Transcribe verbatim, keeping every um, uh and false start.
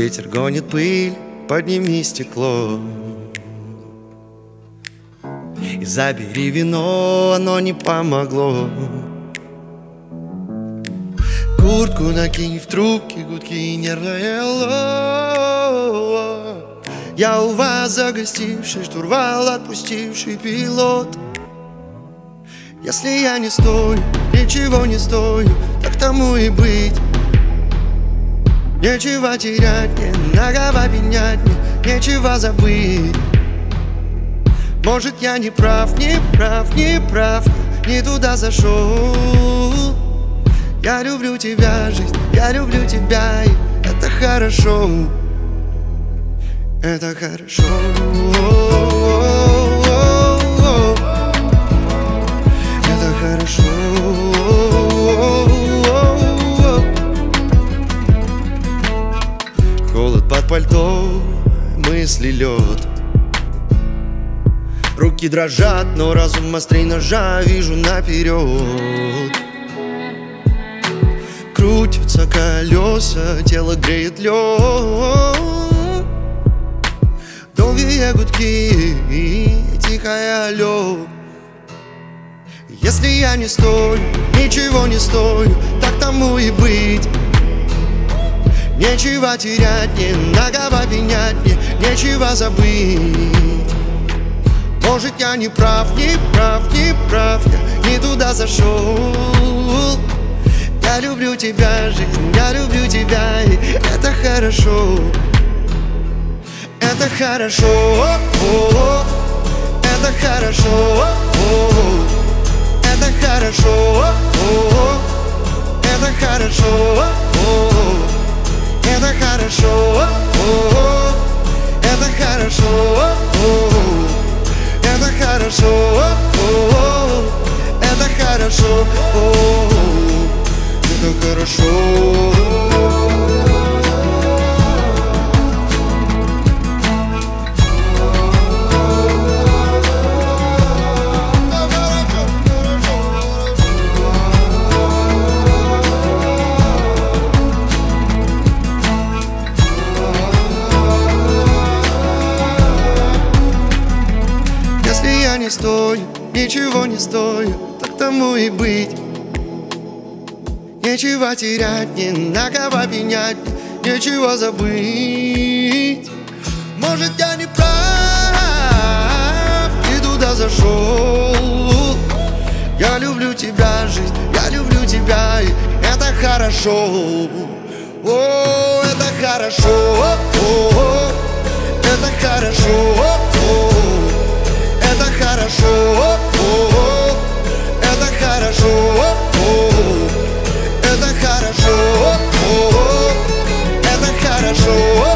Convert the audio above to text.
ветер гонит пыль, подними стекло и забери вино, оно не помогло. Куртку накинь в трубке, гудки и нервное ло. Я у вас загостивший, штурвал отпустивший пилот. Если я не стою, ничего не стою, так тому и быть. Нечего терять мне, нагова пенять мне, нечего забыть. Может, я не прав, не прав, не прав, не туда зашел. Я люблю тебя, жизнь, я люблю тебя, и это хорошо. Это хорошо. Это хорошо. Холод под пальто, мысли лед. Руки дрожат, но разум острей ножа, вижу наперед. Крутятся колеса, тело греет лед. Долгие гудки и тихое алло. Если я не стою, ничего не стою, так тому и быть. Нечего терять мне, нагова пенять мне, нечего забыть. Может, я не прав, не прав, не прав, я не туда зашел. Я люблю тебя, жизнь, я люблю тебя, и это хорошо. Это хорошо, это хорошо, это хорошо, это хорошо, это хорошо, это хорошо, это хорошо, это хорошо, это хорошо. Не стою, ничего не стою, так тому и быть. Нечего терять, не на кого пенять, нечего забыть. Может, я не прав, не туда зашел. Я люблю тебя, жизнь, я люблю тебя, и это хорошо. О, это хорошо, о, это хорошо. Это хорошо, это хорошо, это хорошо, это хорошо.